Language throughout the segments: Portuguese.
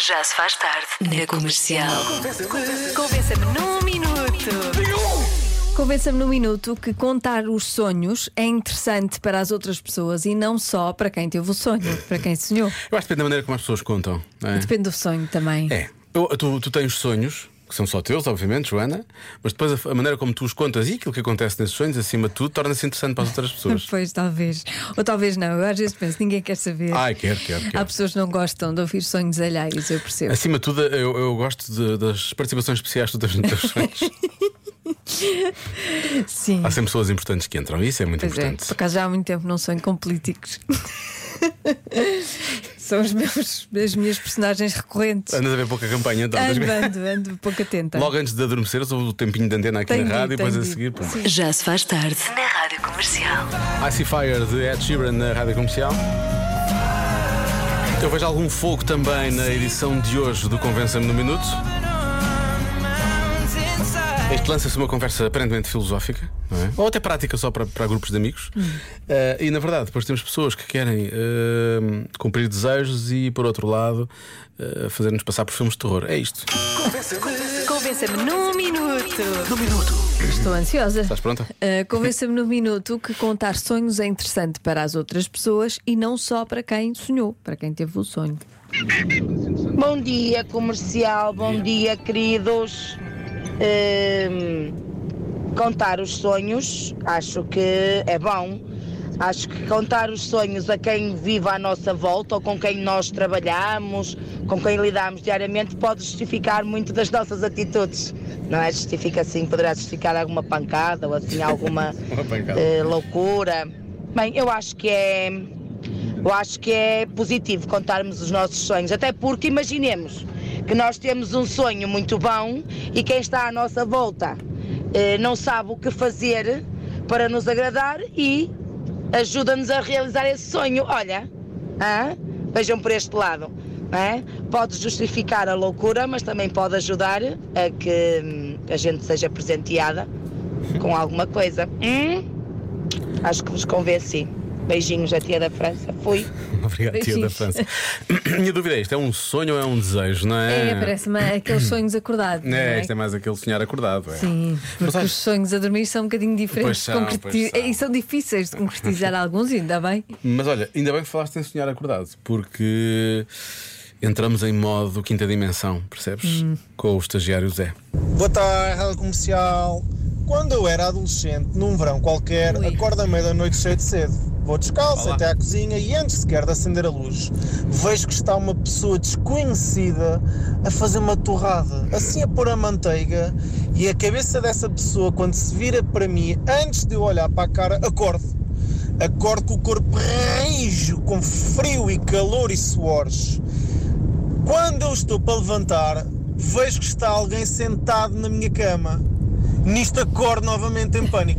Já se faz tarde na Comercial. Convença-me num minuto. Convença-me num minuto que contar os sonhos é interessante para as outras pessoas e não só para quem teve o sonho, para quem sonhou. Eu acho que depende da maneira como as pessoas contam, não é? Depende do sonho também. É. Tu tens sonhos que são só teus, obviamente, Joana, mas depois a maneira como tu os contas e aquilo que acontece nesses sonhos, acima de tudo, torna-se interessante para as outras pessoas. Pois, talvez. Ou talvez não. Eu às vezes penso, ninguém quer saber. Ai, quero. Há pessoas que não gostam de ouvir sonhos alheios, eu percebo. Acima de tudo, eu gosto das participações especiais que tu tens nos teus sonhos. Sim. Há sempre pessoas importantes que entram, isso é muito Pois importante. por acaso já há muito tempo não sonho com políticos. São as minhas personagens recorrentes. Andas a ver pouca campanha, então. Ando pouco atenta. Logo antes de adormeceres, houve o tempinho de antena aqui na rádio e depois a seguir. Pum. Já se faz tarde na Rádio Comercial. Icy Fire de Ed Sheeran na rádio comercial. Eu vejo algum fogo também na edição de hoje do Convença-me no Minuto. Este lança-se uma conversa aparentemente filosófica, não é? Ou até prática só para grupos de amigos. E na verdade, depois temos pessoas que querem cumprir desejos e, por outro lado, fazer-nos passar por filmes de terror. É isto. Convença-me num minuto. Estou ansiosa. Estás pronta? Convença-me no minuto que contar sonhos é interessante para as outras pessoas e não só para quem sonhou, para quem teve o sonho. Bom dia, comercial, bom dia, queridos. Contar os sonhos, acho que é bom. Acho que contar os sonhos a quem vive à nossa volta ou com quem nós trabalhamos, com quem lidamos diariamente, pode justificar muito das nossas atitudes. Não é? Justifica assim, poderá justificar alguma pancada ou assim alguma loucura. Bem, eu acho que é positivo contarmos os nossos sonhos, até porque imaginemos que nós temos um sonho muito bom e quem está à nossa volta não sabe o que fazer para nos agradar e ajuda-nos a realizar esse sonho. Olha, vejam por este lado, não é? Pode justificar a loucura, mas também pode ajudar a que a gente seja presenteada com alguma coisa. Acho que vos convenci. Beijinhos da tia da França. Fui. Obrigado, tia da França. Minha dúvida é isto: é um sonho ou é um desejo, não é? Parece-me aqueles sonhos acordados. Não é? Isto é mais aquele sonhar acordado. É. Sim, porque os sonhos a dormir são um bocadinho diferentes e são difíceis de concretizar alguns, ainda bem. Mas olha, ainda bem que falaste em sonhar acordado, porque entramos em modo quinta dimensão, percebes? Com o estagiário Zé. Boa tarde, Rádio Comercial. Quando eu era adolescente, num verão qualquer, acordo à meia-noite cheio de sede. Vou descalço até à cozinha e antes sequer de acender a luz, vejo que está uma pessoa desconhecida a fazer uma torrada, assim a pôr a manteiga, e a cabeça dessa pessoa, quando se vira para mim, antes de eu olhar para a cara, acordo com o corpo rijo, com frio e calor e suores. Quando eu estou para levantar, vejo que está alguém sentado na minha cama. Nisto acordo novamente em pânico.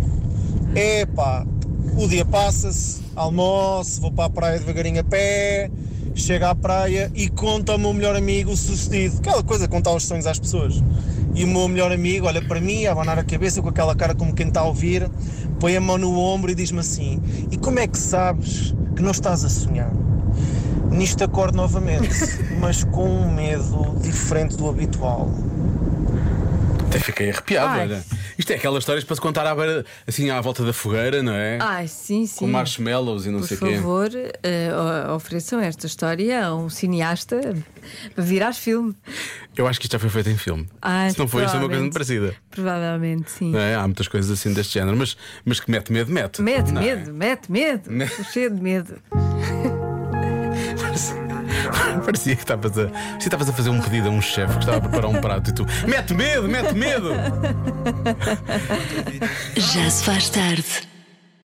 O dia passa-se, almoço, vou para a praia devagarinho a pé, chego à praia e conto ao meu melhor amigo o sucedido. Aquela coisa, contar os sonhos às pessoas. E o meu melhor amigo olha para mim, a abanar a cabeça com aquela cara como quem está a ouvir, põe a mão no ombro e diz-me assim: e como é que sabes que não estás a sonhar? Nisto acordo novamente, mas com um medo diferente do habitual. Até fiquei arrepiado, olha. Isto é aquelas histórias para se contar à beira, assim à volta da fogueira, não é? Sim. Com marshmallows e não sei o quê. Por favor, ofereçam esta história a um cineasta para virar filme. Eu acho que isto já foi feito em filme. Se não foi, isto é uma coisa muito parecida. Provavelmente, sim. Não é? Há muitas coisas assim deste género, mas que mete medo. Mete medo. Cheio de medo. Parecia que estavas a fazer um pedido a um chefe que estava a preparar um prato e tu: mete medo! Já se faz tarde